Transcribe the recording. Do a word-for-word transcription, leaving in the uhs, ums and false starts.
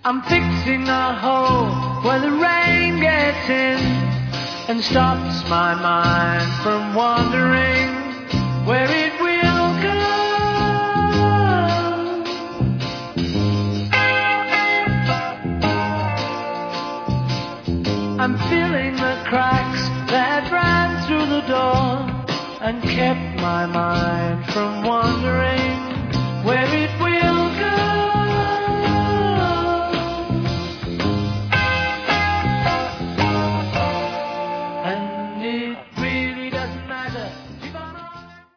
I'm fixing a hole where the rain gets in and stops my mind from wandering where it will go. I'm filling the cracks that ran through the door and kept my mind from wandering